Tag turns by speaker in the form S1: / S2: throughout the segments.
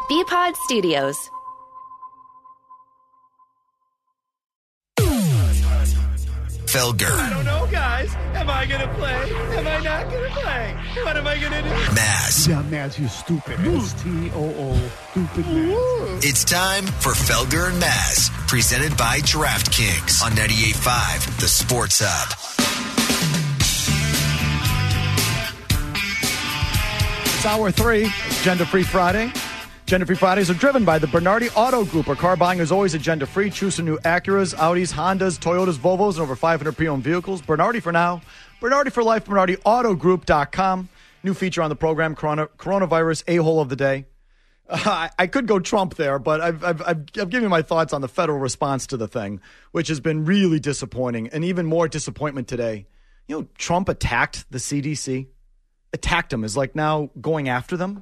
S1: BPod Studios.
S2: Felger.
S3: I don't know, guys. Am I going to play? Am I not going to play? What am I going to do?
S2: Maz.
S4: Yeah, Maz, you stupid. S-T-O-O. Stupid Maz.
S2: It's time for Felger and Maz, presented by DraftKings on 98.5, the Sports Hub.
S5: It's hour 3, Agenda-Free Friday. Agenda-Free Fridays are driven by the Bernardi Auto Group, where car buying is always agenda-free. Choose some new Acuras, Audis, Hondas, Toyotas, Volvos, and over 500 pre-owned vehicles. Bernardi for now, Bernardi for life, BernardiAutoGroup.com. New feature on the program, Coronavirus A-Hole of the Day. I could go Trump there, but I've given you my thoughts on the federal response to the thing, which has been really disappointing, and even more disappointment today. You know, Trump attacked the CDC. Attacked them is like now going after them.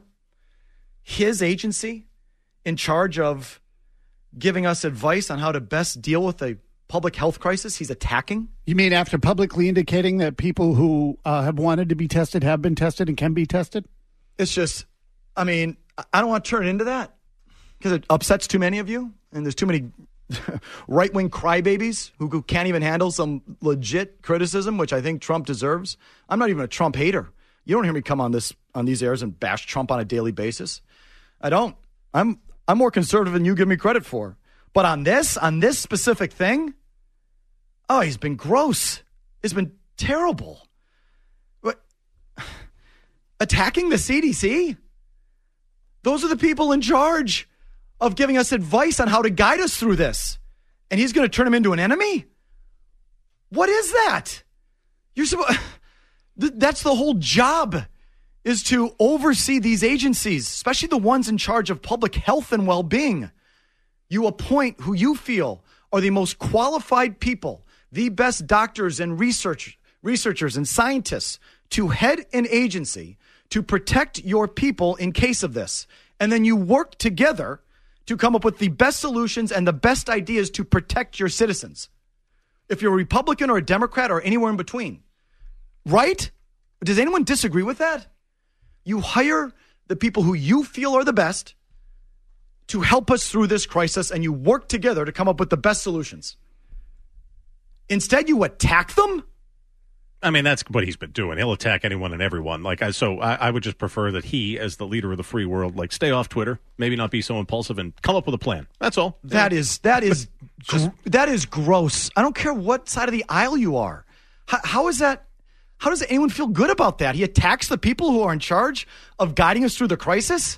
S5: His agency in charge of giving us advice on how to best deal with a public health crisis, he's attacking.
S4: You mean after publicly indicating that people who have wanted to be tested have been tested and can be tested?
S5: It's just, I mean, I don't want to turn it into that because it upsets too many of you. And there's too many right-wing crybabies who can't even handle some legit criticism, which I think Trump deserves. I'm not even a Trump hater. You don't hear me come on these airs and bash Trump on a daily basis. I don't. I'm more conservative than you give me credit for. But on this specific thing, oh, he's been gross. It's been terrible. What? Attacking the CDC? Those are the people in charge of giving us advice on how to guide us through this. And he's going to turn them into an enemy? What is that? You're supposed... That's the whole job, is to oversee these agencies, especially the ones in charge of public health and well-being. You appoint who you feel are the most qualified people, the best doctors and researchers and scientists to head an agency to protect your people in case of this. And then you work together to come up with the best solutions and the best ideas to protect your citizens. If you're a Republican or a Democrat or anywhere in between. Right? Does anyone disagree with that? You hire the people who you feel are the best to help us through this crisis, and you work together to come up with the best solutions. Instead, you attack them?
S6: I mean, that's what he's been doing. He'll attack anyone and everyone. I would just prefer that he, as the leader of the free world, stay off Twitter, maybe not be so impulsive, and come up with a plan. That's all.
S5: That is gross. I don't care what side of the aisle you are. How is that? How does anyone feel good about that? He attacks the people who are in charge of guiding us through the crisis?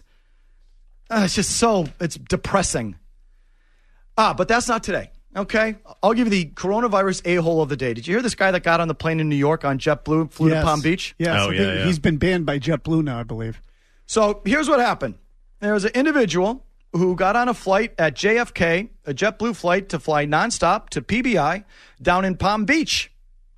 S5: It's depressing. But that's not today, okay? I'll give you the coronavirus a-hole of the day. Did you hear this guy that got on the plane in New York on JetBlue, flew to Palm Beach?
S4: Yes. He's been banned by JetBlue now, I believe.
S5: So here's what happened. There was an individual who got on a flight at JFK, a JetBlue flight to fly nonstop to PBI down in Palm Beach.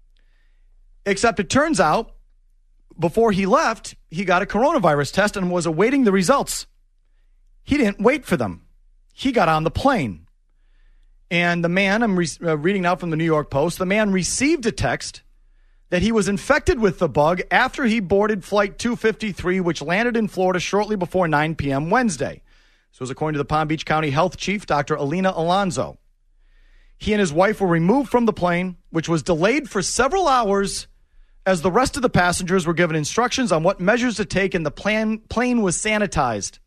S5: Except it turns out, before he left, he got a coronavirus test and was awaiting the results. He didn't wait for them. He got on the plane. And the man, I'm reading now from the New York Post, the man received a text that he was infected with the bug after he boarded Flight 253, which landed in Florida shortly before 9 p.m. Wednesday. This was according to the Palm Beach County Health Chief, Dr. Alina Alonso. He and his wife were removed from the plane, which was delayed for several hours as the rest of the passengers were given instructions on what measures to take, and the plane was sanitized.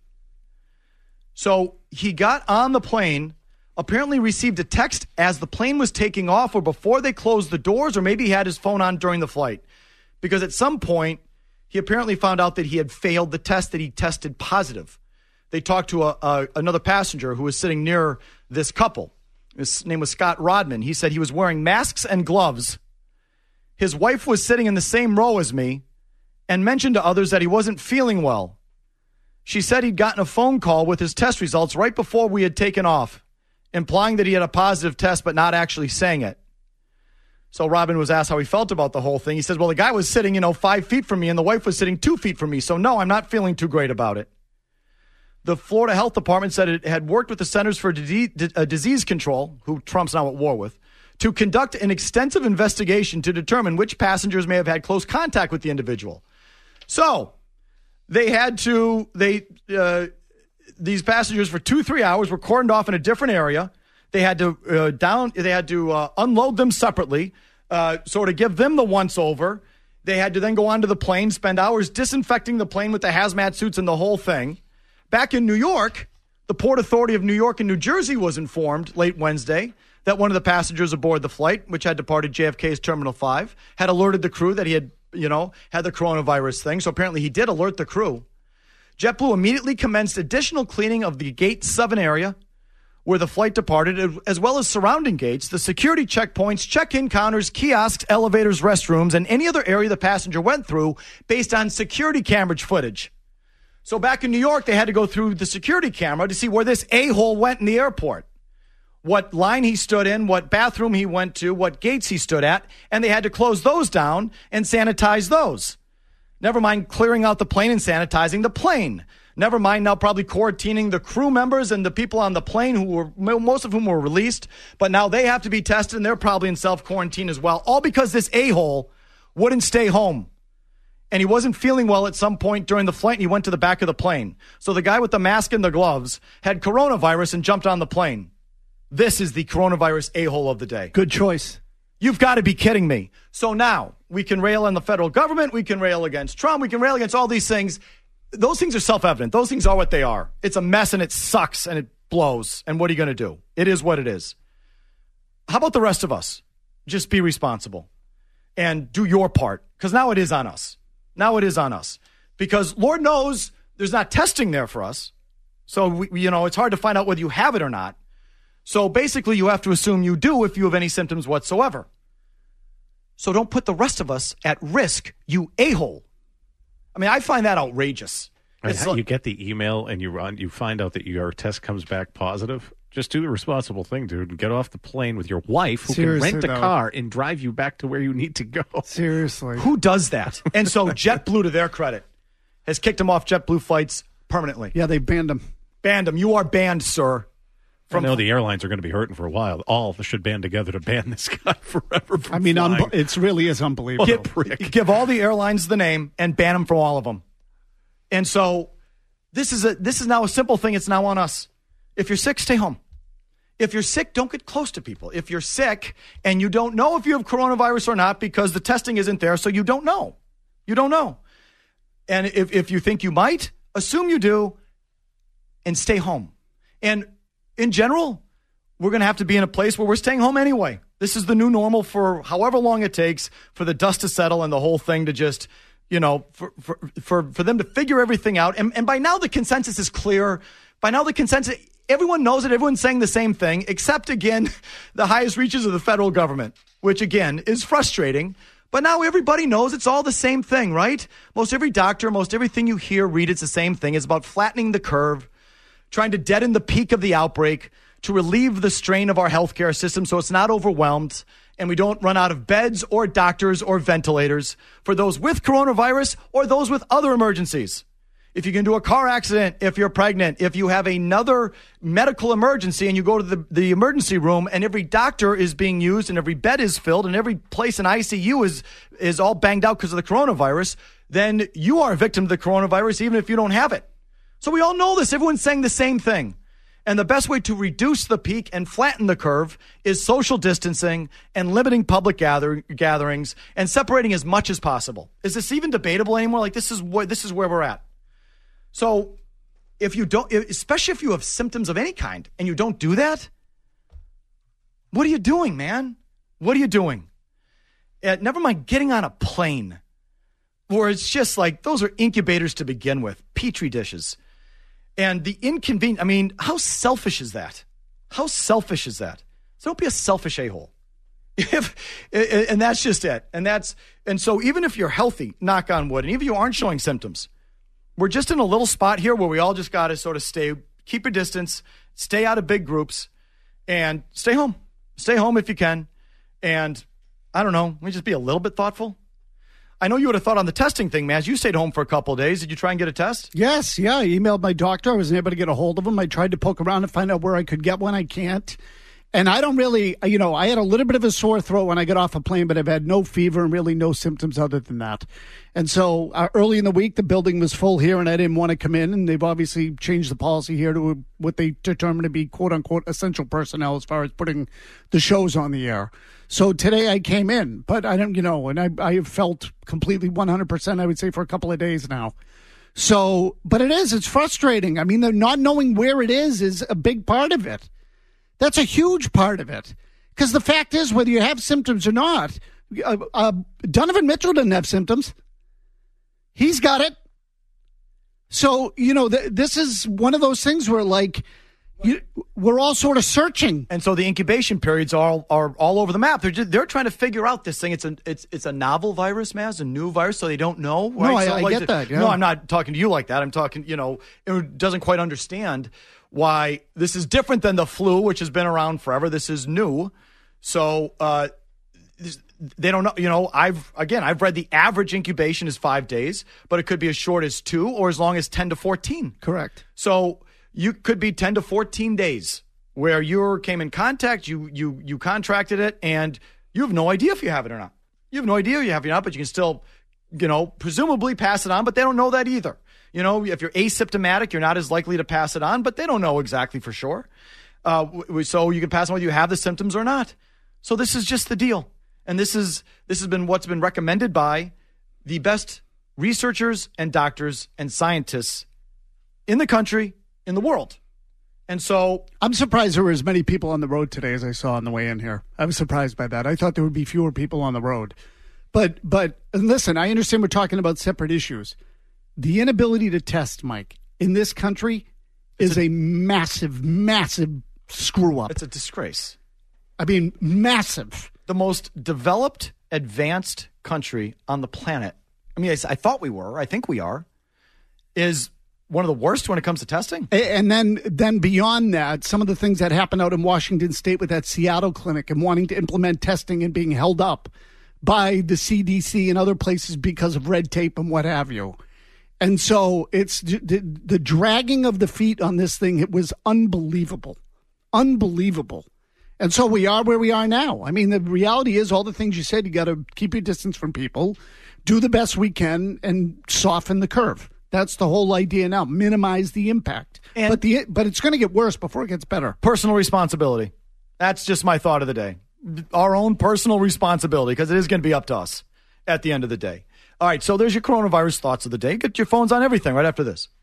S5: So he got on the plane, apparently received a text as the plane was taking off or before they closed the doors, or maybe he had his phone on during the flight. Because at some point, he apparently found out that he had failed the test, that he tested positive. They talked to another passenger who was sitting near this couple. His name was Scott Rodman. He said he was wearing masks and gloves. His wife was sitting in the same row as me and mentioned to others that he wasn't feeling well. She said he'd gotten a phone call with his test results right before we had taken off, implying that he had a positive test but not actually saying it. So Robin was asked how he felt about the whole thing. He said, well, the guy was sitting, 5 feet from me, and the wife was sitting 2 feet from me. So no, I'm not feeling too great about it. The Florida Health Department said it had worked with the Centers for Disease Control, who Trump's now at war with, to conduct an extensive investigation to determine which passengers may have had close contact with the individual. So they had to, these passengers for 2-3 hours were cordoned off in a different area. They had to unload them separately, sort of give them the once over. They had to then go onto the plane, spend hours disinfecting the plane with the hazmat suits and the whole thing. Back in New York, the Port Authority of New York and New Jersey was informed late Wednesday that one of the passengers aboard the flight, which had departed JFK's Terminal 5, had alerted the crew that he had, had the coronavirus thing. So apparently he did alert the crew. JetBlue immediately commenced additional cleaning of the Gate 7 area where the flight departed, as well as surrounding gates, the security checkpoints, check-in counters, kiosks, elevators, restrooms, and any other area the passenger went through based on security camera footage. So back in New York, they had to go through the security camera to see where this a-hole went in the airport, what line he stood in, what bathroom he went to, what gates he stood at, and they had to close those down and sanitize those. Never mind clearing out the plane and sanitizing the plane. Never mind now probably quarantining the crew members and the people on the plane most of whom were released, but now they have to be tested and they're probably in self-quarantine as well, all because this a-hole wouldn't stay home. And he wasn't feeling well at some point during the flight and he went to the back of the plane. So the guy with the mask and the gloves had coronavirus and jumped on the plane. This is the coronavirus a-hole of the day.
S4: Good choice.
S5: You've got to be kidding me. So now we can rail on the federal government. We can rail against Trump. We can rail against all these things. Those things are self-evident. Those things are what they are. It's a mess and it sucks and it blows. And what are you going to do? It is what it is. How about the rest of us? Just be responsible and do your part, because now it is on us. Now it is on us because Lord knows there's not testing there for us. So, it's hard to find out whether you have it or not. So basically you have to assume you do if you have any symptoms whatsoever. So don't put the rest of us at risk, you a-hole. I mean, I find that outrageous.
S6: You get the email and you find out that your test comes back positive. Just do the responsible thing, dude, and get off the plane with your wife who can rent a car and drive you back to where you need to go.
S4: Seriously.
S5: Who does that? And so JetBlue, to their credit, has kicked him off JetBlue flights permanently.
S4: Yeah, they banned him.
S5: Banned him. You are banned, sir.
S6: I know the airlines are going to be hurting for a while. All should band together to ban this guy forever from flying.
S4: It really is unbelievable.
S5: Give all the airlines the name and ban them from all of them. And so this is now a simple thing. It's now on us. If you're sick, stay home. If you're sick, don't get close to people. If you're sick and you don't know if you have coronavirus or not because the testing isn't there, so you don't know. You don't know. And if you think you might, assume you do and stay home. And in general, we're going to have to be in a place where we're staying home anyway. This is the new normal for however long it takes for the dust to settle and the whole thing to just, for them to figure everything out. And by now the consensus is clear. By now the consensus, everyone knows it. Everyone's saying the same thing, except, again, the highest reaches of the federal government, which, again, is frustrating. But now everybody knows it's all the same thing, right? Most every doctor, most everything you hear, read, it's the same thing. It's about flattening the curve, trying to deaden the peak of the outbreak, to relieve the strain of our healthcare system so it's not overwhelmed and we don't run out of beds or doctors or ventilators for those with coronavirus or those with other emergencies. If you get into a car accident, if you're pregnant, if you have another medical emergency and you go to the emergency room and every doctor is being used and every bed is filled and every place in ICU is all banged out because of the coronavirus, then you are a victim of the coronavirus even if you don't have it. So we all know this. Everyone's saying the same thing. And the best way to reduce the peak and flatten the curve is social distancing and limiting public gatherings and separating as much as possible. Is this even debatable anymore? Like, this is where we're at. So if you don't, especially if you have symptoms of any kind and you don't do that, what are you doing, man? What are you doing? Never mind getting on a plane where it's just like, those are incubators to begin with, petri dishes. And the inconvenience, how selfish is that? How selfish is that? So don't be a selfish a-hole. And that's just it. And so even if you're healthy, knock on wood, and even if you aren't showing symptoms, we're just in a little spot here where we all just got to sort of keep your distance, stay out of big groups, and stay home. Stay home if you can. And I don't know, let me just be a little bit thoughtful. I know you would have thought on the testing thing, Maz. You stayed home for a couple of days. Did you try and get a test?
S4: Yes, I emailed my doctor. I wasn't able to get a hold of him. I tried to poke around and find out where I could get one. I can't. And I don't really, I had a little bit of a sore throat when I got off a plane, but I've had no fever and really no symptoms other than that. And so early in the week, the building was full here and I didn't want to come in. And they've obviously changed the policy here to what they determine to be quote unquote essential personnel as far as putting the shows on the air. So today I came in, but I don't, and I have felt completely 100%, I would say, for a couple of days now. So, but it's frustrating. I mean, the not knowing where it is a big part of it. That's a huge part of it. Because the fact is, whether you have symptoms or not, Donovan Mitchell didn't have symptoms. He's got it. So, this is one of those things where, we're all sort of searching.
S5: And so the incubation periods are all over the map. They're trying to figure out this thing. It's a novel virus, Maz, a new virus, so they don't know. Right?
S4: No, I get that. Yeah.
S5: No, I'm not talking to you like that. I'm talking, it doesn't quite understand why this is different than the flu, which has been around forever. This is new. So they don't know. I've read the average incubation is 5 days, but it could be as short as 2 or as long as 10 to 14.
S4: Correct.
S5: So you could be 10 to 14 days where you came in contact, you contracted it, and you have no idea if you have it or not. You have no idea if you have it or not, but you can still, presumably pass it on, but they don't know that either. If you're asymptomatic, you're not as likely to pass it on, but they don't know exactly for sure. So you can pass on whether you have the symptoms or not. So this is just the deal. And this has been what's been recommended by the best researchers and doctors and scientists in the country, in the world. And so
S4: I'm surprised there were as many people on the road today as I saw on the way in here. I was surprised by that. I thought there would be fewer people on the road. But listen, I understand we're talking about separate issues. The inability to test, Mike, in this country is a massive, massive screw up.
S5: It's a disgrace.
S4: I mean, massive.
S5: The most developed, advanced country on the planet. I mean, I thought we were. I think we are. Is one of the worst when it comes to testing.
S4: And then beyond that, some of the things that happened out in Washington State with that Seattle clinic and wanting to implement testing and being held up by the CDC and other places because of red tape and what have you. And so it's the dragging of the feet on this thing. It was unbelievable. Unbelievable. And so we are where we are now. I mean, the reality is all the things you said, you got to keep your distance from people, do the best we can, and soften the curve. That's the whole idea now. Minimize the impact. But it's going to get worse before it gets better.
S5: Personal responsibility. That's just my thought of the day. Our own personal responsibility, because it is going to be up to us at the end of the day. All right, so there's your coronavirus thoughts of the day. Get your phones on everything right after this.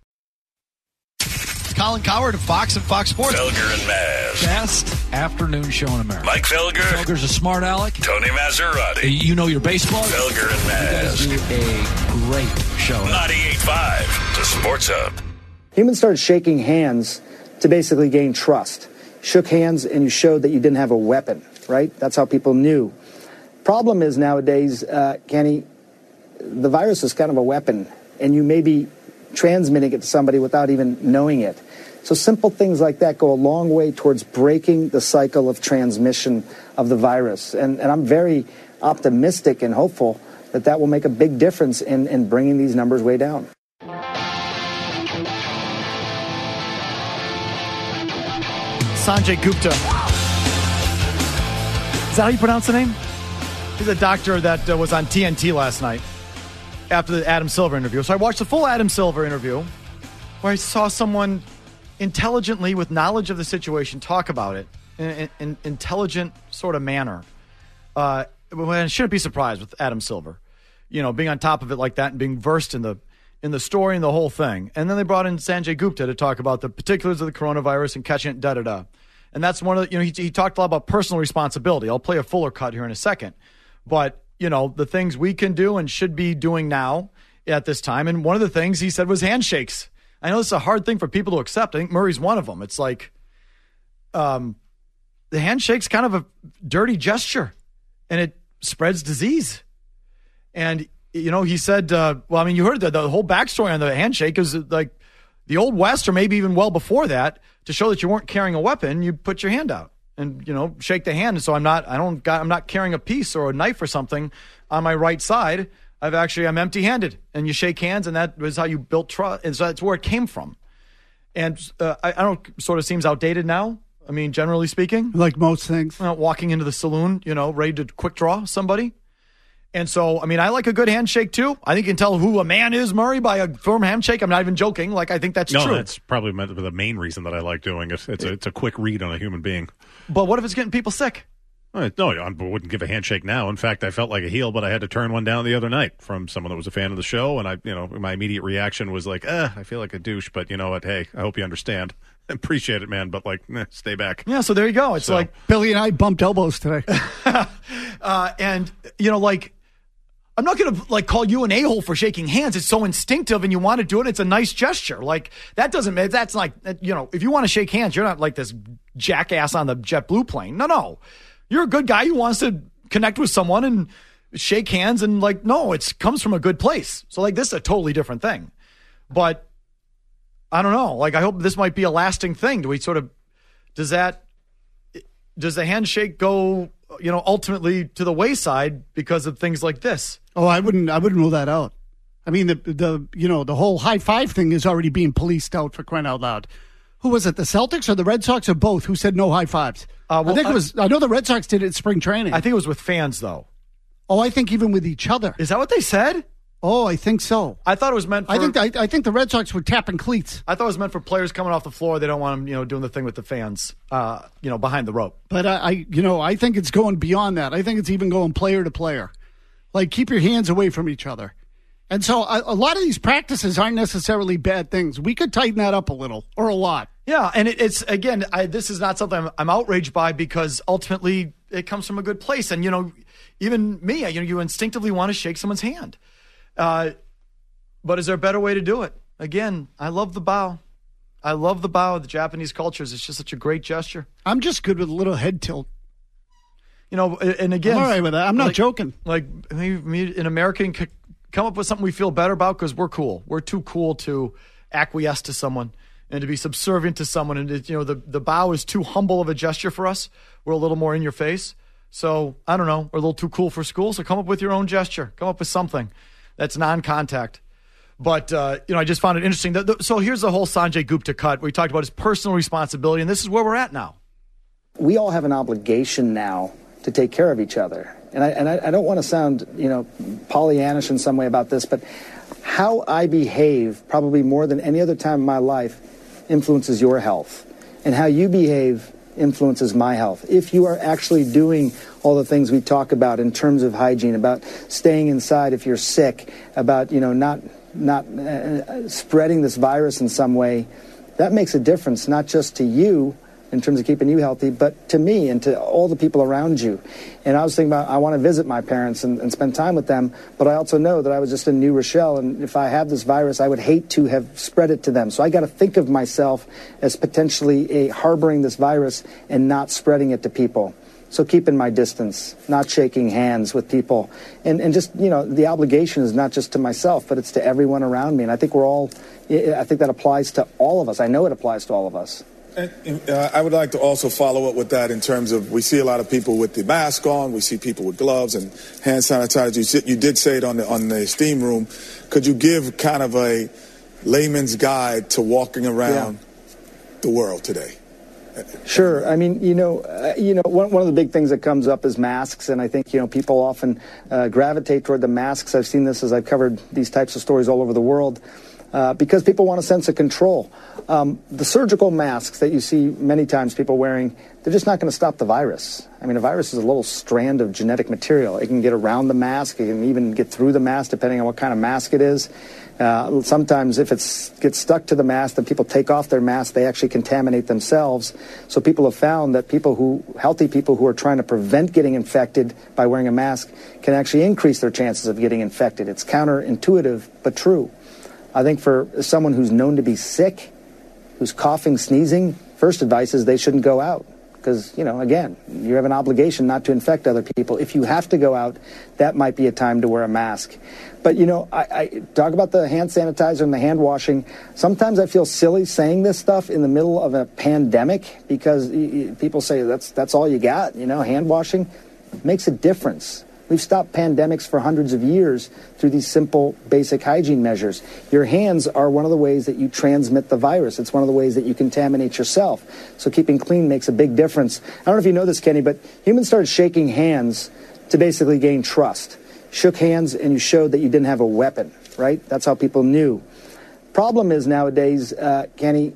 S1: Colin Cowherd of Fox and Fox Sports.
S7: Felger and Maz.
S8: Best afternoon show in America.
S7: Mike Felger.
S8: Felger's a smart aleck.
S7: Tony Maserati.
S8: You know your baseball.
S7: Felger and Maz.
S8: You guys do a great show.
S7: 98.5, the Sports Hub.
S9: Humans started shaking hands to basically gain trust. Shook hands and you showed that you didn't have a weapon, right? That's how people knew. Problem is nowadays, Kenny, the virus is kind of a weapon, and you may be transmitting it to somebody without even knowing it. So simple things like that go a long way towards breaking the cycle of transmission of the virus. And I'm very optimistic and hopeful that will make a big difference in bringing these numbers way down.
S5: Sanjay Gupta. Is that how you pronounce the name? He's a doctor that was on TNT last night after the Adam Silver interview. So I watched the full Adam Silver interview where I saw someone intelligently, with knowledge of the situation, talk about it in an intelligent sort of manner. I shouldn't be surprised with Adam Silver, being on top of it like that and being versed in the story and the whole thing. And then they brought in Sanjay Gupta to talk about the particulars of the coronavirus and catching it, da-da-da. And that's one of the, he talked a lot about personal responsibility. I'll play a fuller cut here in a second. But, the things we can do and should be doing now at this time. And one of the things he said was handshakes. I know this is a hard thing for people to accept. I think Murray's one of them. It's like the handshake's kind of a dirty gesture, and it spreads disease. And, he said, you heard the whole backstory on the handshake is like the Old West, or maybe even well before that, to show that you weren't carrying a weapon, you put your hand out and, shake the hand. So I'm not carrying a piece or a knife or something on my right side. I'm empty-handed, and you shake hands, and that was how you built trust. And so that's where it came from. And I don't, sort of seems outdated now. I mean, generally speaking.
S4: Like most things.
S5: Walking into the saloon, ready to quick draw somebody. And so, I mean, I like a good handshake, too. I think you can tell who a man is, Murray, by a firm handshake. I'm not even joking. Like, I think that's true.
S6: No, that's probably the main reason that I like doing it. It's a quick read on a human being.
S5: But what if it's getting people sick?
S6: No, I wouldn't give a handshake now. In fact, I felt like a heel, but I had to turn one down the other night from someone that was a fan of the show. And my immediate reaction was like, I feel like a douche, but you know what? Hey, I hope you understand. Appreciate it, man, but stay back.
S5: Yeah, so there you go. It's like
S4: Billy and I bumped elbows today.
S5: And I'm not going to call you an a-hole for shaking hands. It's so instinctive and you want to do it. It's a nice gesture. That's like, if you want to shake hands, you're not like this jackass on the JetBlue plane. No. You're a good guy who wants to connect with someone and shake hands and it comes from a good place. So this is a totally different thing. But I don't know. I hope this might be a lasting thing. Do we does the handshake go, ultimately to the wayside because of things like this?
S4: Oh, I wouldn't rule that out. I mean, the whole high five thing is already being policed out, for crying out loud. Who was it, the Celtics or the Red Sox or both, who said no high fives? I know the Red Sox did it in spring training.
S5: I think it was with fans, though.
S4: Oh, I think even with each other.
S5: Is that what they said?
S4: Oh, I think so.
S5: I thought it was meant for...
S4: I think the Red Sox were tapping cleats.
S5: I thought it was meant for players coming off the floor. They don't want them, doing the thing with the fans, behind the rope.
S4: But I think it's going beyond that. I think it's even going player to player. Keep your hands away from each other. And so a lot of these practices aren't necessarily bad things. We could tighten that up a little or a lot.
S5: Yeah, and it's, again, this is not something I'm outraged by because ultimately it comes from a good place. And, even me, you instinctively want to shake someone's hand. But is there a better way to do it? Again, I love the bow. I love the bow of the Japanese cultures. It's just such a great gesture.
S4: I'm just good with a little head tilt.
S5: And again,
S4: I'm all right with that. I'm not joking.
S5: Maybe an American could come up with something we feel better about because we're cool. We're too cool to acquiesce to someone and to be subservient to someone. And the bow is too humble of a gesture for us. We're a little more in your face. So I don't know. We're a little too cool for school. So come up with your own gesture. Come up with something that's non-contact. But, I just found it interesting. So here's the whole Sanjay Gupta cut. We talked about his personal responsibility, and this is where we're at now.
S9: We all have an obligation now to take care of each other. And I don't want to sound, Pollyannish in some way about this, but how I behave probably more than any other time in my life influences your health. And how you behave influences my health. If you are actually doing all the things we talk about in terms of hygiene, about staying inside if you're sick, about, not spreading this virus in some way, that makes a difference, not just to you in terms of keeping you healthy, but to me and to all the people around you. And I was thinking about, I want to visit my parents and spend time with them, but I also know that I was just in New Rochelle, and if I have this virus, I would hate to have spread it to them. So I got to think of myself as potentially harboring this virus and not spreading it to people. So keeping my distance, not shaking hands with people. And just, the obligation is not just to myself, but it's to everyone around me. And I think I think that applies to all of us. I know it applies to all of us.
S1: And I would like to also follow up with that in terms of, we see a lot of people with the mask on, we see people with gloves and hand sanitizer. You did say it on the steam room. Could you give kind of a layman's guide to walking around the world today?
S9: Sure. I mean, one of the big things that comes up is masks, and I think, people often gravitate toward the masks. I've seen this as I've covered these types of stories all over the world. Because people want a sense of control. The surgical masks that you see many times people wearing, they're just not going to stop the virus. I mean, a virus is a little strand of genetic material. It can get around the mask. It can even get through the mask, depending on what kind of mask it is. Sometimes if it gets stuck to the mask, then people take off their mask. They actually contaminate themselves. So people have found that healthy people who are trying to prevent getting infected by wearing a mask can actually increase their chances of getting infected. It's counterintuitive, but true. I think for someone who's known to be sick, who's coughing, sneezing, first advice is they shouldn't go out. Because, again, you have an obligation not to infect other people. If you have to go out, that might be a time to wear a mask. But, I talk about the hand sanitizer and the hand washing. Sometimes I feel silly saying this stuff in the middle of a pandemic because people say that's all you got, hand washing. It makes a difference. We've stopped pandemics for hundreds of years through these simple, basic hygiene measures. Your hands are one of the ways that you transmit the virus. It's one of the ways that you contaminate yourself. So keeping clean makes a big difference. I don't know if you know this, Kenny, but humans started shaking hands to basically gain trust. Shook hands and you showed that you didn't have a weapon, right? That's how people knew. Problem is nowadays, Kenny,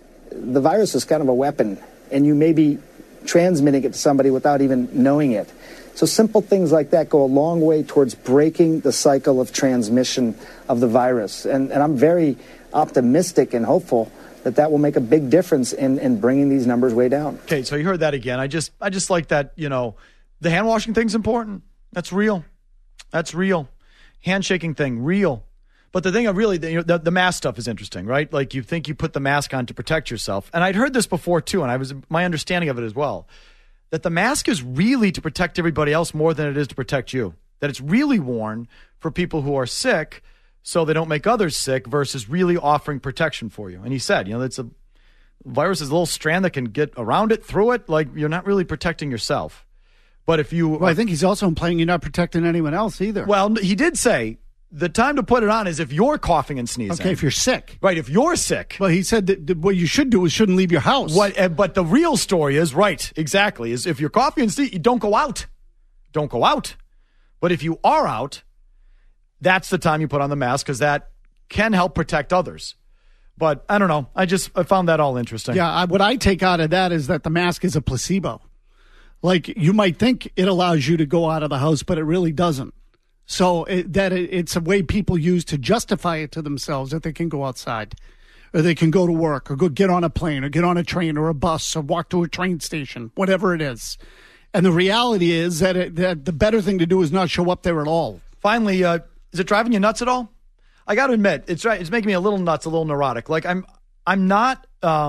S9: the virus is kind of a weapon, and you may be transmitting it to somebody without even knowing it. So simple things like that go a long way towards breaking the cycle of transmission of the virus. And I'm very optimistic and hopeful that will make a big difference in bringing these numbers way down.
S5: Okay, so you heard that again. I just like that, the hand washing thing's important. That's real. That's real. Handshaking thing, real. But the thing the mask stuff is interesting, right? Like you think you put the mask on to protect yourself. And I'd heard this before too, and my understanding of it as well, that the mask is really to protect everybody else more than it is to protect you. That it's really worn for people who are sick so they don't make others sick versus really offering protection for you. And he said, it's a virus is a little strand that can get around it, through it, like you're not really protecting yourself. But if you...
S4: Well, I think he's also implying you're not protecting anyone else either.
S5: Well, he did say the time to put it on is if you're coughing and sneezing.
S4: Okay, if you're sick.
S5: Right, if you're sick.
S4: Well, he said that what you should do is shouldn't leave your house.
S5: But the real story is, right, exactly, is if you're coughing and sneezing, don't go out. Don't go out. But if you are out, that's the time you put on the mask because that can help protect others. But I don't know. I found that all interesting.
S4: Yeah, what I take out of that is that the mask is a placebo. Like, you might think it allows you to go out of the house, but it really doesn't. So it's a way people use to justify it to themselves that they can go outside, or they can go to work, or go get on a plane, or get on a train, or a bus, or walk to a train station, whatever it is. And the reality is that the better thing to do is not show up there at all.
S5: Finally, is it driving you nuts at all? I got to admit, it's making me a little nuts, a little neurotic. Like I'm not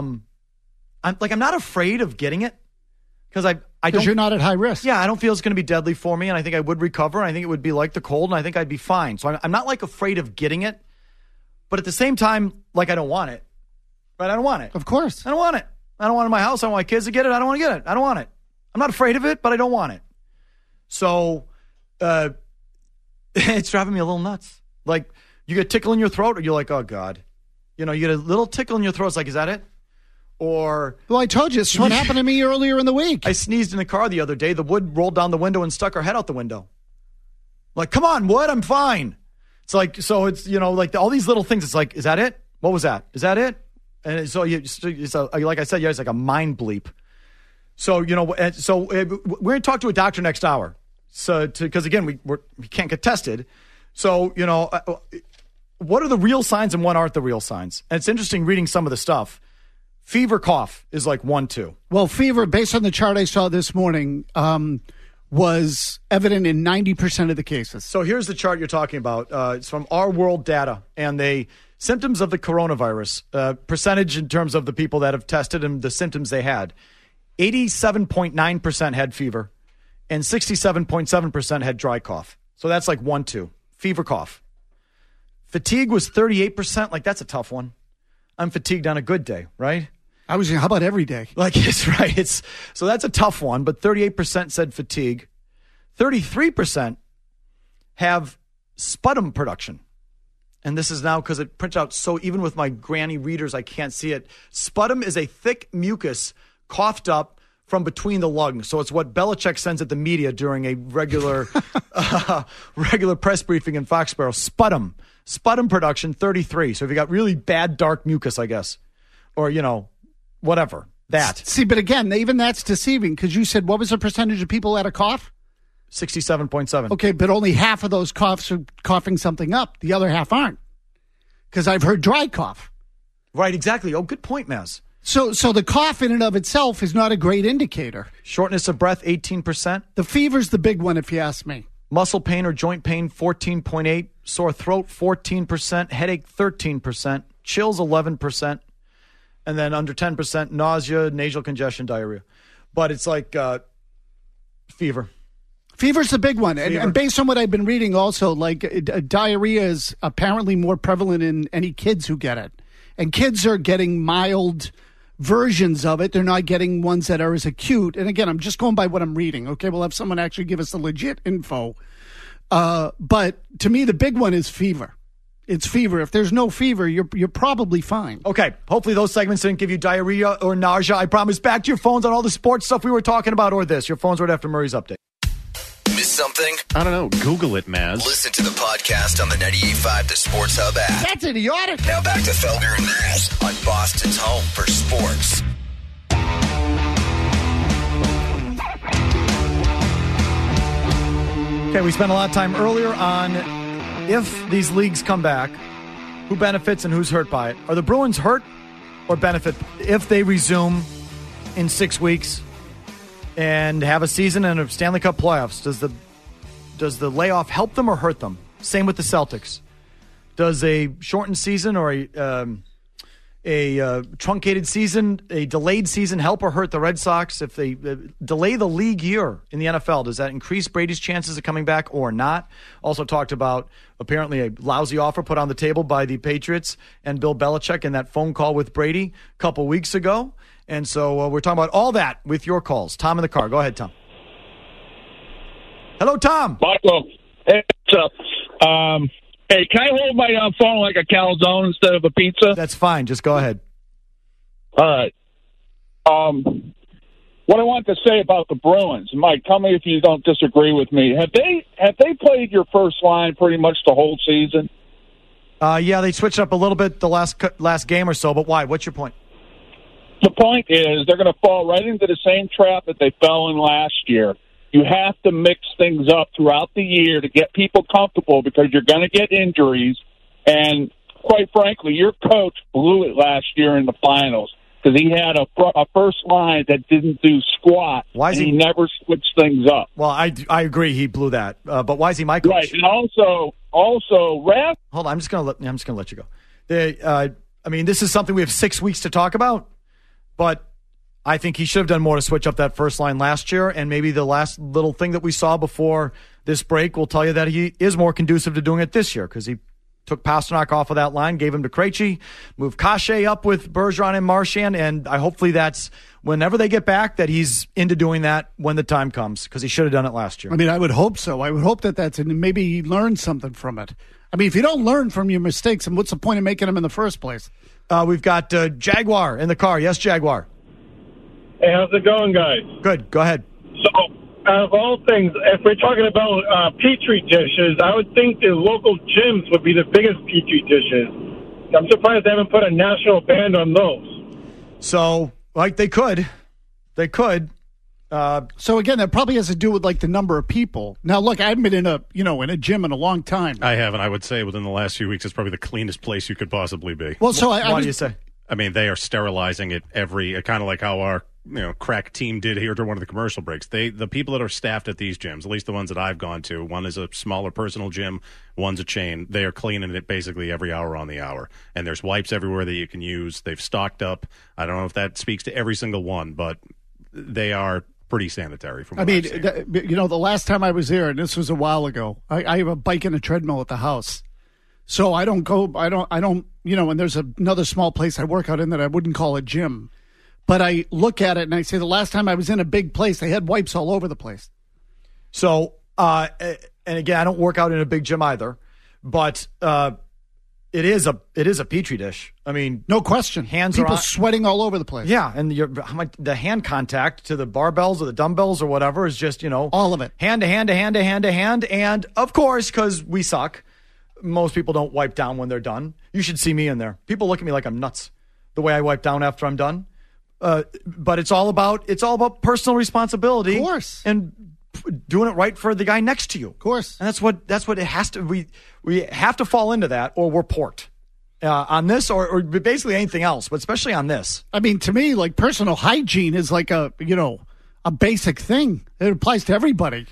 S5: afraid of getting it because I don't.
S4: Because you're not at high risk.
S5: Yeah, I don't feel it's going to be deadly for me, and I think I would recover, and I think it would be like the cold, and I think I'd be fine. So I'm not, like, afraid of getting it, but at the same time, like, I don't want it. Right? I don't want it.
S4: Of course.
S5: I don't want it. I don't want it in my house. I don't want my kids to get it. I don't want to get it. I don't want it. I'm not afraid of it, but I don't want it. So it's driving me a little nuts. Like, you get a tickle in your throat, or you're like, oh, God. You get a little tickle in your throat. It's like, is that it? Or,
S4: well, I told you, it's what happened to me earlier in the week.
S5: I sneezed in the car the other day. The wood rolled down the window and stuck her head out the window. Like, come on, wood, I'm fine. It's like, so it's, like all these little things. It's like, is that it? What was that? Is that it? And so, like I said, it's like a mind bleep. So, we're going to talk to a doctor next hour. So, because again, we can't get tested. So, what are the real signs and what aren't the real signs? And it's interesting reading some of the stuff. Fever, cough is like 1, 2.
S4: Well, fever, based on the chart I saw this morning, was evident in 90% of the cases.
S5: So here's the chart you're talking about. It's from Our World Data, and symptoms of the coronavirus, percentage in terms of the people that have tested and the symptoms they had. 87.9% had fever, and 67.7% had dry cough. So that's like 1, 2. Fever, cough. Fatigue was 38%. Like, that's a tough one. I'm fatigued on a good day, right?
S4: I was saying, how about every day?
S5: Like, it's right. So that's a tough one, but 38% said fatigue. 33% have sputum production. And this is now because it prints out so even with my granny readers, I can't see it. Sputum is a thick mucus coughed up from between the lungs. So it's what Belichick sends at the media during a regular press briefing in Foxborough. Sputum production, 33. So if you got really bad dark mucus, I guess, or, whatever, that.
S4: See, but again, even that's deceiving because you said, what was the percentage of people that had a cough?
S5: 67.7.
S4: Okay, but only half of those coughs are coughing something up. The other half aren't because I've heard dry cough.
S5: Right, exactly. Oh, good point, Maz.
S4: So the cough in and of itself is not a great indicator.
S5: Shortness of breath, 18%.
S4: The fever's the big one, if you ask me.
S5: Muscle pain or joint pain, 14.8%. Sore throat, 14%. Headache, 13%. Chills, 11%. And then under 10%, nausea, nasal congestion, diarrhea. But it's like fever.
S4: Fever's the big one. And based on what I've been reading also, like diarrhea is apparently more prevalent in any kids who get it. And kids are getting mild versions of it. They're not getting ones that are as acute. And again, I'm just going by what I'm reading. Okay, we'll have someone actually give us the legit info. But to me, the big one is fever. It's fever. If there's no fever, you're probably fine.
S5: Okay. Hopefully those segments didn't give you diarrhea or nausea. I promise. Back to your phones on all the sports stuff we were talking about or this. Your phone's right after Murray's update.
S2: Miss something?
S6: I don't know. Google it, Maz.
S2: Listen to the podcast on the 98.5 The Sports Hub app.
S4: That's idiotic.
S2: Now back to Felder and Maz on Boston's home for sports.
S5: Okay, we spent a lot of time earlier on if these leagues come back, who benefits and who's hurt by it. Are the Bruins hurt or benefit if they resume in 6 weeks and have a season and a Stanley Cup playoffs? Does the layoff help them or hurt them? Same with the Celtics. Does a shortened season or a truncated season, a delayed season help or hurt the Red Sox? If they delay the league year in the NFL, does that increase Brady's chances of coming back or not? Also talked about apparently a lousy offer put on the table by the Patriots and Bill Belichick in that phone call with Brady a couple weeks ago. And so we're talking about all that with your calls. Tom in the car. Go ahead, Tom. Hello, Tom.
S10: Michael. Hey, what's up? Hey, can I hold my phone like a calzone instead of a pizza?
S5: That's fine. Just go ahead.
S10: All right. What I want to say about the Bruins, Mike, tell me if you don't disagree with me. Have they played your first line pretty much the whole season?
S5: Yeah, they switched up a little bit the last game or so, but why? What's your point?
S10: The point is they're going to fall right into the same trap that they fell in last year. You have to mix things up throughout the year to get people comfortable because you're going to get injuries. And quite frankly, your coach blew it last year in the finals because he had a first line that didn't do squat.
S5: Why is
S10: he never switched things up?
S5: Well, I agree he blew that. But why is he my coach?
S10: Right, and also, Raph.
S5: Hold on, I'm just going to let you go. I mean, this is something we have 6 weeks to talk about, but I think he should have done more to switch up that first line last year, and maybe the last little thing that we saw before this break will tell you that he is more conducive to doing it this year because he took Pasternak off of that line, gave him to Krejci, moved Kase up with Bergeron and Marchand, and hopefully that's whenever they get back that he's into doing that when the time comes because he should have done it last year.
S4: I mean, I would hope so. I would hope that's and maybe he learned something from it. I mean, if you don't learn from your mistakes, then what's the point of making them in the first place?
S5: We've got Jaguar in the car. Yes, Jaguar.
S11: Hey, how's it going, guys?
S5: Good. Go ahead.
S11: So, out of all things, if we're talking about Petri dishes, I would think the local gyms would be the biggest Petri dishes. I'm surprised they haven't put a national ban on those.
S5: So, like, they could. They could.
S4: So, again, that probably has to do with, like, the number of people. Now, look, I haven't been in a gym in a long time.
S6: I haven't. I would say within the last few weeks, it's probably the cleanest place you could possibly be.
S4: Well, so
S5: why do you say?
S6: I mean, they are sterilizing it kind of like how our crack team did here during one of the commercial breaks. The people that are staffed at these gyms, at least the ones that I've gone to, one is a smaller personal gym, one's a chain. They are cleaning it basically every hour on the hour, and there's wipes everywhere that you can use. They've stocked up. I don't know if that speaks to every single one, but they are pretty sanitary. From what I've seen.
S4: The last time I was there, and this was a while ago, I have a bike and a treadmill at the house. So I don't, and there's another small place I work out in that I wouldn't call a gym. But I look at it and I say the last time I was in a big place, they had wipes all over the place.
S5: So, and again, I don't work out in a big gym either, but it is a Petri dish. I mean,
S4: no question. People sweating all over the place.
S5: Yeah, and the hand contact to the barbells or the dumbbells or whatever is just,
S4: all of it.
S5: Hand to hand to hand to hand to hand. And of course, because we suck, most people don't wipe down when they're done. You should see me in there. People look at me like I'm nuts the way I wipe down after I'm done. But it's all about personal responsibility,
S4: of course,
S5: and doing it right for the guy next to you,
S4: of course.
S5: And that's what it has to. We have to fall into that, or we're porked on this, or basically anything else, but especially on this.
S4: I mean, to me, like personal hygiene is like a basic thing. It applies to everybody.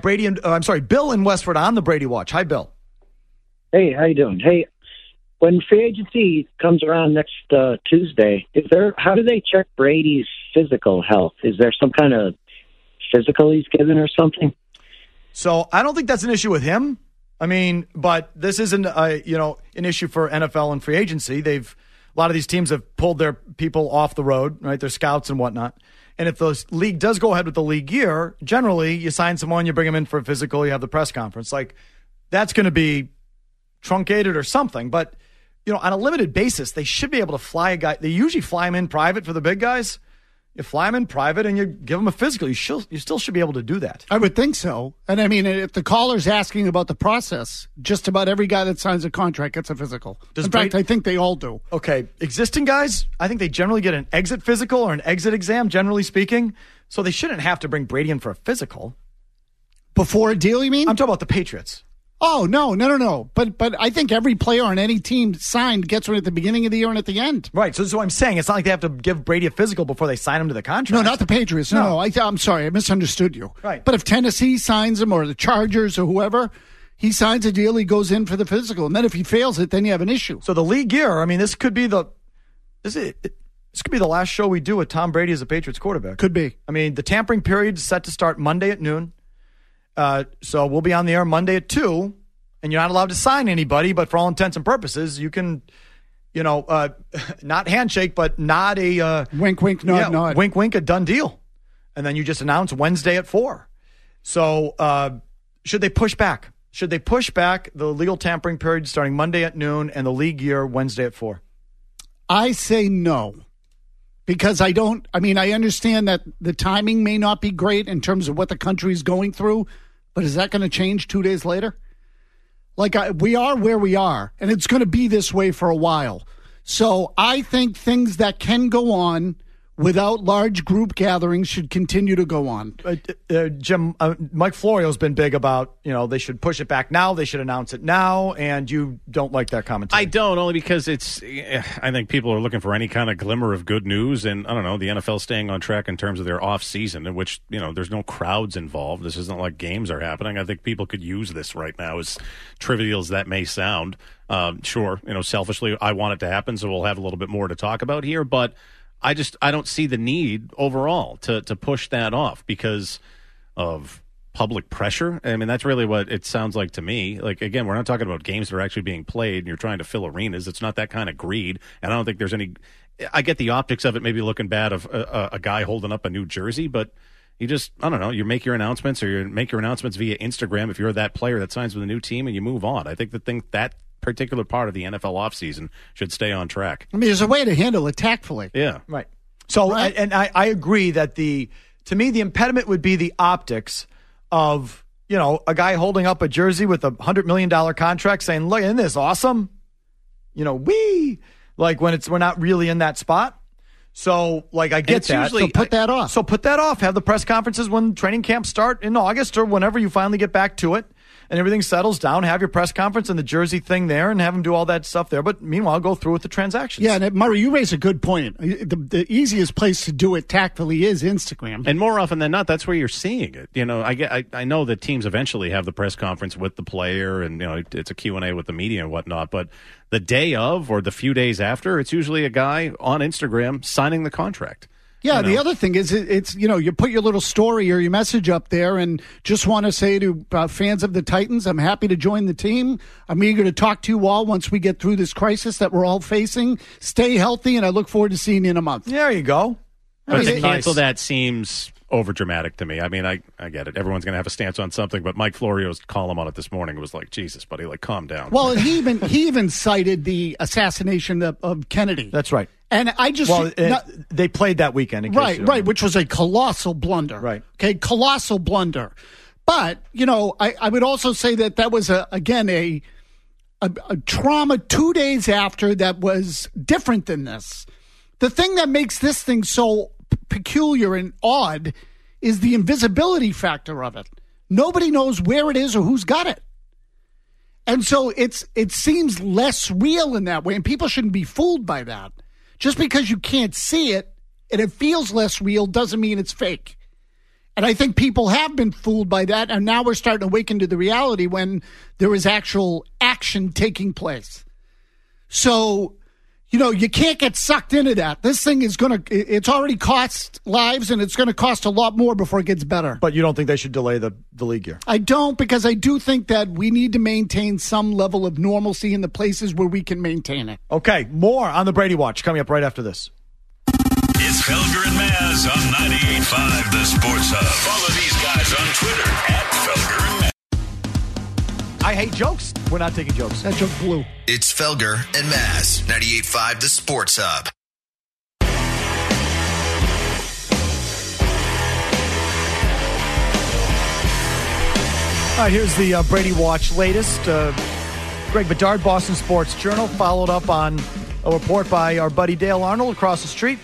S5: Bill in Westford on the Brady Watch. Hi, Bill.
S12: Hey, how you doing? Hey. When free agency comes around next Tuesday, how do they check Brady's physical health? Is there some kind of physical he's given or something?
S5: So I don't think that's an issue with him. I mean, but this isn't an issue for NFL and free agency. They've A lot of these teams have pulled their people off the road, right? Their scouts and whatnot. And if the league does go ahead with the league year, generally you sign someone, you bring them in for a physical, you have the press conference. Like, that's going to be truncated or something. But, on a limited basis, they should be able to fly a guy. They usually fly him in private for the big guys. You fly them in private and you give them a physical. You still should be able to do that.
S4: I would think so. And I mean, if the caller's asking about the process, just about every guy that signs a contract gets a physical. In fact, I think they all do.
S5: Okay. Existing guys, I think they generally get an exit physical or an exit exam, generally speaking. So they shouldn't have to bring Brady in for a physical.
S4: Before a deal, you mean?
S5: I'm talking about the Patriots.
S4: Oh, no. But I think every player on any team signed gets one at the beginning of the year and at the end.
S5: Right. So I'm saying it's not like they have to give Brady a physical before they sign him to the contract.
S4: No, not the Patriots. No. I'm sorry. I misunderstood you.
S5: Right.
S4: But if Tennessee signs him or the Chargers or whoever, he signs a deal, he goes in for the physical. And then if he fails it, then you have an issue.
S5: So the league year, I mean, this could be the last show we do with Tom Brady as a Patriots quarterback.
S4: Could be.
S5: I mean, the tampering period is set to start Monday at noon. So we'll be on the air Monday at 2. And you're not allowed to sign anybody, but for all intents and purposes, you can, not handshake, but nod a...
S4: wink, wink, nod, nod.
S5: Wink, wink, a done deal. And then you just announce Wednesday at 4. So should they push back? Should they push back the legal tampering period starting Monday at noon and the league year Wednesday at 4?
S4: I say no. Because I understand that the timing may not be great in terms of what the country's going through, but is that going to change 2 days later? We are where we are, and it's going to be this way for a while. So I think things that can go on without large group gatherings should continue to go on.
S5: Jim, Mike Florio's been big about, they should push it back now, they should announce it now, and you don't like that commentary.
S6: I don't, only because I think people are looking for any kind of glimmer of good news, and I don't know, the NFL staying on track in terms of their off season, in which, there's no crowds involved. This isn't like games are happening. I think people could use this right now, as trivial as that may sound. Sure, selfishly, I want it to happen, so we'll have a little bit more to talk about here, but I don't see the need overall to push that off because of public pressure. I mean, that's really what it sounds like to me. Like, again, we're not talking about games that are actually being played and you're trying to fill arenas. It's not that kind of greed. And I don't think there's any – I get the optics of it maybe looking bad of a guy holding up a new jersey, but you just – I don't know. You make your announcements or you make your announcements via Instagram if you're that player that signs with a new team and you move on. I think that particular part of the NFL offseason should stay on track.
S4: I mean, there's a way to handle it tactfully.
S6: Yeah.
S5: Right. So, right? I agree that to me, the impediment would be the optics of, a guy holding up a jersey with $100 million contract saying, look, isn't this awesome? We're not really in that spot. So, I get that.
S4: So put that off.
S5: So put that off. Have the press conferences when training camps start in August or whenever you finally get back to it. And everything settles down, have your press conference and the jersey thing there and have them do all that stuff there. But meanwhile, go through with the transactions.
S4: Yeah, and Murray, you raise a good point. The easiest place to do it tactfully is Instagram.
S6: And more often than not, that's where you're seeing it. I know that teams eventually have the press conference with the player and, it's a Q&A with the media and whatnot. But the day of or the few days after, it's usually a guy on Instagram signing the contract.
S4: Yeah, the other thing is it's you put your little story or your message up there and just want to say to fans of the Titans, I'm happy to join the team. I'm eager to talk to you all once we get through this crisis that we're all facing. Stay healthy, and I look forward to seeing you in a month.
S5: There you go.
S6: But to cancel that seems overdramatic to me. I mean, I get it. Everyone's going to have a stance on something, but Mike Florio's column on it this morning was like, Jesus, buddy, calm down.
S4: Well, and he even cited the assassination of Kennedy.
S5: That's right.
S4: And I just
S5: they played that weekend,
S4: right, which was a colossal blunder.
S5: Right,
S4: okay, colossal blunder. But I would also say that was a trauma 2 days after that was different than this. The thing that makes this thing so peculiar and odd is the invisibility factor of it. Nobody knows where it is or who's got it. And so it seems less real in that way, and people shouldn't be fooled by that. Just because you can't see it and it feels less real doesn't mean it's fake. And I think people have been fooled by that, and now we're starting to awaken to the reality when there is actual action taking place. So you can't get sucked into that. This thing is it's already cost lives, and it's going to cost a lot more before it gets better.
S5: But you don't think they should delay the league year?
S4: I don't, because I do think that we need to maintain some level of normalcy in the places where we can maintain it.
S5: Okay, more on the Brady Watch coming up right after this.
S7: It's Felger and Maz on 98.5 The Sports Hub. Follow these guys on Twitter @Felger and Maz.
S5: I hate jokes. We're not taking jokes.
S4: That joke blew.
S2: It's Felger and Maz, 98.5 The Sports Hub.
S5: All right, here's the Brady Watch latest. Greg Bedard, Boston Sports Journal, followed up on a report by our buddy Dale Arnold across the street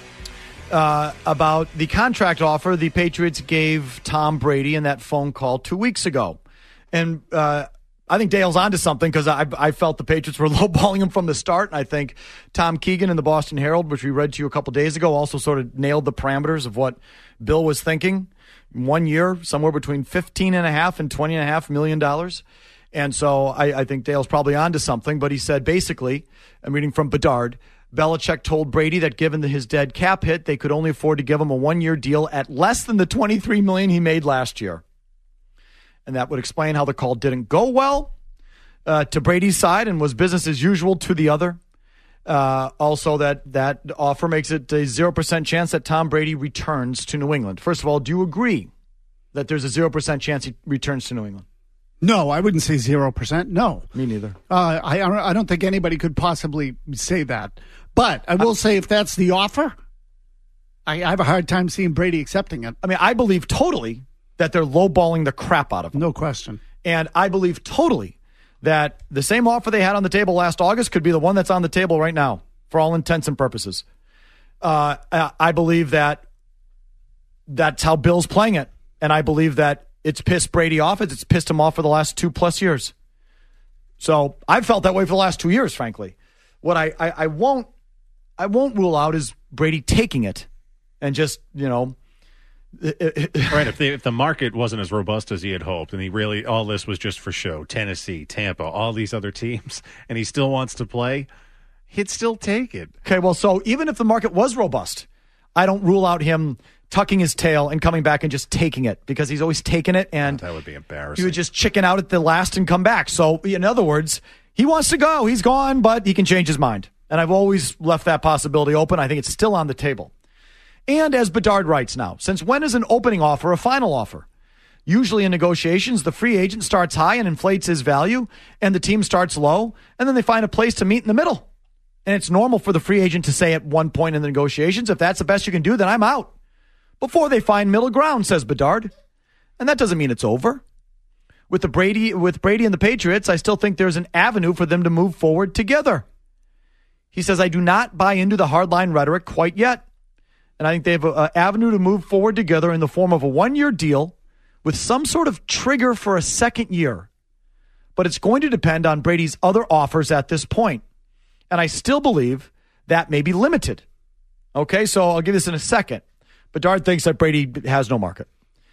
S5: about the contract offer the Patriots gave Tom Brady in that phone call 2 weeks ago. And I think Dale's onto something, because I felt the Patriots were lowballing him from the start. And I think Tom Keegan in the Boston Herald, which we read to you a couple days ago, also sort of nailed the parameters of what Bill was thinking. 1 year, somewhere between $15.5 and $20.5 million. And so I think Dale's probably onto something. But he said, basically, I'm reading from Bedard, Belichick told Brady that given his dead cap hit, they could only afford to give him a 1-year deal at less than the $23 million he made last year. And that would explain how the call didn't go well to Brady's side and was business as usual to the other. Also, that offer makes it a 0% chance that Tom Brady returns to New England. First of all, do you agree that there's a 0% chance he returns to New England?
S4: No, I wouldn't say 0%. No.
S5: Me neither.
S4: I don't think anybody could possibly say that. But I will say, if that's the offer, I have a hard time seeing Brady accepting it.
S5: I mean, I believe totally that they're lowballing the crap out of him.
S4: No question.
S5: And I believe totally that the same offer they had on the table last August could be the one that's on the table right now, for all intents and purposes. I believe that that's how Bill's playing it. And I believe that it's pissed Brady off. It's pissed him off for the last 2+ years. So I've felt that way for the last 2 years, frankly. What I won't rule out is Brady taking it and just,
S6: right, if the market wasn't as robust as he had hoped, and he really, all this was just for show, Tennessee, Tampa, all these other teams, and he still wants to play, he'd still take it.
S5: Okay, well, so even if the market was robust, I don't rule out him tucking his tail and coming back and just taking it, because he's always taken it, and
S6: that would be embarrassing.
S5: He would just chicken out at the last and come back. So, in other words, he wants to go. He's gone, but he can change his mind. And I've always left that possibility open. I think it's still on the table. And as Bedard writes now, since when is an opening offer a final offer? Usually in negotiations, the free agent starts high and inflates his value, and the team starts low, and then they find a place to meet in the middle. And it's normal for the free agent to say at one point in the negotiations, if that's the best you can do, then I'm out. Before they find middle ground, says Bedard. And that doesn't mean it's over. With Brady and the Patriots, I still think there's an avenue for them to move forward together. He says, I do not buy into the hardline rhetoric quite yet. And I think they have an avenue to move forward together in the form of a 1-year deal with some sort of trigger for a second year. But it's going to depend on Brady's other offers at this point. And I still believe that may be limited. Okay, so I'll give this in a second. Bedard thinks that Brady has no market.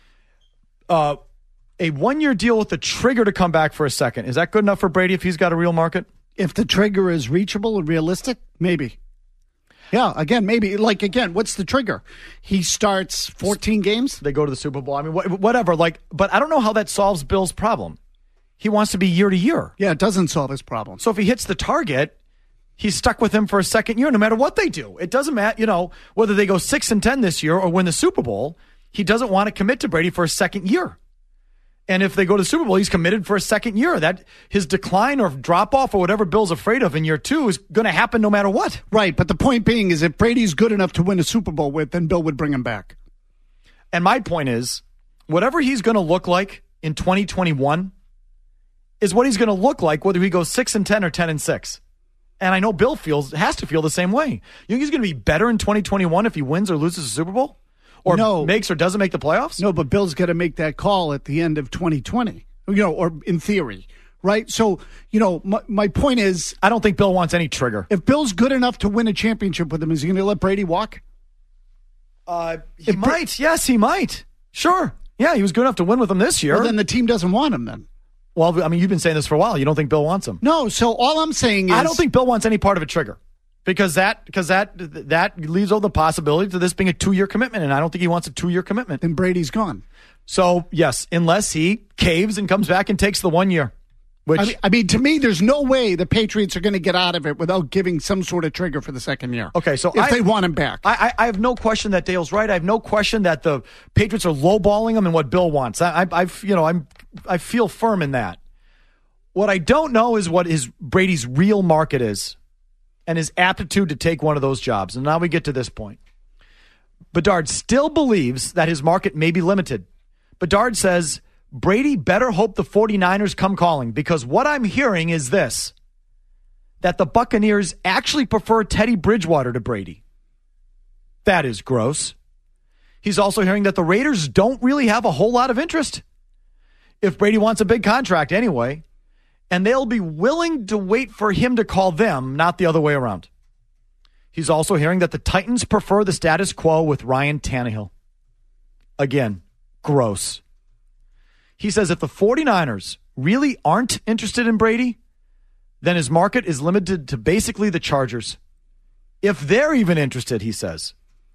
S5: A 1-year deal with the trigger to come back for a second. Is that good enough for Brady if he's got a real market?
S4: If the trigger is reachable and realistic, maybe. Yeah, again, maybe. Like, again, what's the trigger? He starts 14 games?
S5: They go to the Super Bowl. I mean, whatever. But I don't know how that solves Bill's problem. He wants to be year to year.
S4: Yeah, it doesn't solve his problem.
S5: So if he hits the target, he's stuck with him for a second year, no matter what they do. It doesn't matter, whether they go 6-10 this year or win the Super Bowl. He doesn't want to commit to Brady for a second year. And if they go to the Super Bowl, he's committed for a second year. That his decline or drop off or whatever Bill's afraid of in year 2 is going to happen no matter what.
S4: Right, but the point being is if Brady's good enough to win a Super Bowl with, then Bill would bring him back.
S5: And my point is, whatever he's going to look like in 2021 is what he's going to look like whether he goes 6-10 or 10-6. And I know Bill has to feel the same way. You think he's going to be better in 2021 if he wins or loses a Super Bowl? Or makes or doesn't make the playoffs?
S4: No, but Bill's got to make that call at the end of 2020, or in theory, right? So, my point is,
S5: I don't think Bill wants any trigger.
S4: If Bill's good enough to win a championship with him, is he going to let Brady walk?
S5: He might. Yes, he might. Sure. Yeah, he was good enough to win with him this year.
S4: Well, then the team doesn't want him then.
S5: Well, I mean, you've been saying this for a while. You don't think Bill wants him?
S4: No, so all I'm saying is,
S5: I don't think Bill wants any part of a trigger. Because that leaves open the possibility to this being a 2-year commitment, and I don't think he wants a 2-year commitment.
S4: Then Brady's gone.
S5: So, yes, unless he caves and comes back and takes the 1 year. Which
S4: I mean, to me, there's no way the Patriots are going to get out of it without giving some sort of trigger for the second year.
S5: Okay, so
S4: if they want him back.
S5: I have no question that Dale's right. I have no question that the Patriots are lowballing him and what Bill wants. I feel firm in that. What I don't know is what Brady's real market is and his aptitude to take one of those jobs. And now we get to this point. Bedard still believes that his market may be limited. Bedard says, Brady better hope the 49ers come calling, because what I'm hearing is this, that the Buccaneers actually prefer Teddy Bridgewater to Brady. That is gross. He's also hearing that the Raiders don't really have a whole lot of interest if Brady wants a big contract anyway, and they'll be willing to wait for him to call them, not the other way around. He's also hearing that the Titans prefer the status quo with Ryan Tannehill. Again, gross. He says if the 49ers really aren't interested in Brady, then his market is limited to basically the Chargers. If they're even interested, he says.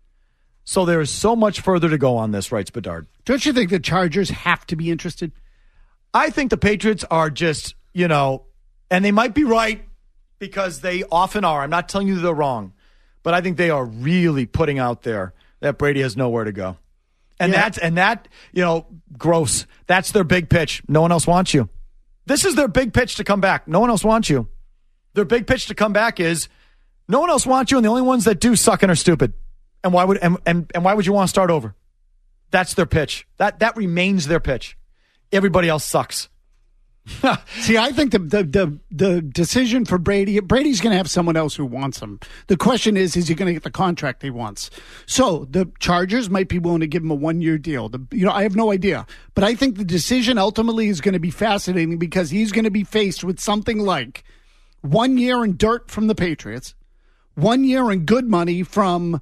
S5: So there is so much further to go on this, writes Bedard.
S4: Don't you think the Chargers have to be interested?
S5: I think the Patriots are just, and they might be right because they often are. I'm not telling you they're wrong, but I think they are really putting out there that Brady has nowhere to go. And that, gross. That's their big pitch. No one else wants you. This is their big pitch to come back. No one else wants you. Their big pitch to come back is no one else wants you, and the only ones that do suck and are stupid. And why would you want to start over? That's their pitch. That remains their pitch. Everybody else sucks.
S4: See, I think the decision for Brady's going to have someone else who wants him. The question is he going to get the contract he wants? So the Chargers might be willing to give him a 1-year deal. I have no idea. But I think the decision ultimately is going to be fascinating because he's going to be faced with something like 1 year in dirt from the Patriots, 1 year in good money from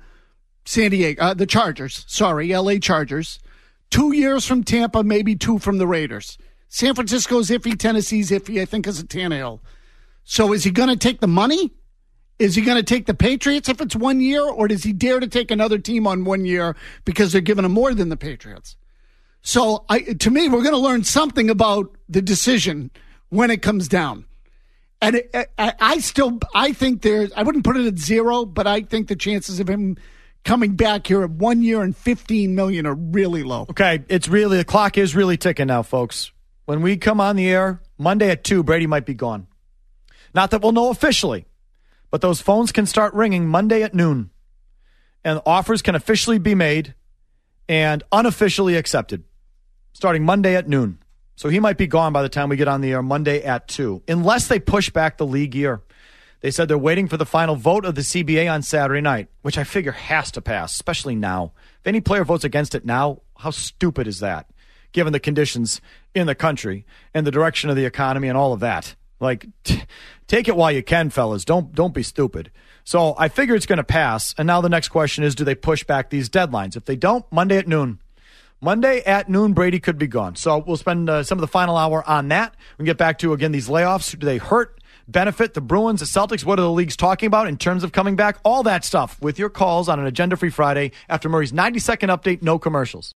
S4: the Chargers. Sorry, LA Chargers. 2 years from Tampa, maybe 2 from the Raiders. San Francisco's iffy, Tennessee's iffy, I think, is a Tannehill. So is he going to take the money? Is he going to take the Patriots if it's 1 year? Or does he dare to take another team on 1 year because they're giving him more than the Patriots? So to me, we're going to learn something about the decision when it comes down. And I think I wouldn't put it at 0, but I think the chances of him coming back here at 1 year and $15 million are really low.
S5: Okay, the clock is really ticking now, folks. When we come on the air, Monday at 2, Brady might be gone. Not that we'll know officially, but those phones can start ringing Monday at noon. And offers can officially be made and unofficially accepted starting Monday at noon. So he might be gone by the time we get on the air Monday at 2, unless they push back the league year. They said they're waiting for the final vote of the CBA on Saturday night, which I figure has to pass, especially now. If any player votes against it now, how stupid is that, given the conditions in the country and the direction of the economy and all of that? Like, take it while you can, fellas. Don't be stupid. So I figure it's going to pass. And now the next question is, do they push back these deadlines? If they don't, Monday at noon. Monday at noon, Brady could be gone. So we'll spend some of the final hour on that. We can get back to, again, these layoffs. Do they hurt, benefit the Bruins, the Celtics? What are the leagues talking about in terms of coming back? All that stuff with your calls on an agenda-free Friday after Murray's 90-second update, no commercials.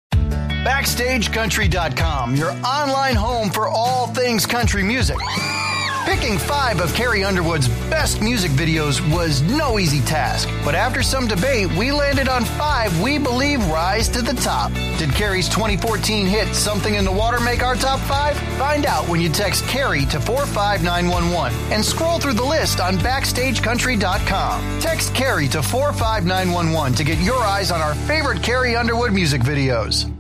S13: BackstageCountry.com, your online home for all things country music. Picking 5 of Carrie Underwood's best music videos was no easy task, but after some debate, we landed on 5 we believe rise to the top. Did Carrie's 2014 hit Something in the Water make our top 5? Find out when you text Carrie to 45911 and scroll through the list on BackstageCountry.com. Text Carrie to 45911 to get your eyes on our favorite Carrie Underwood music videos.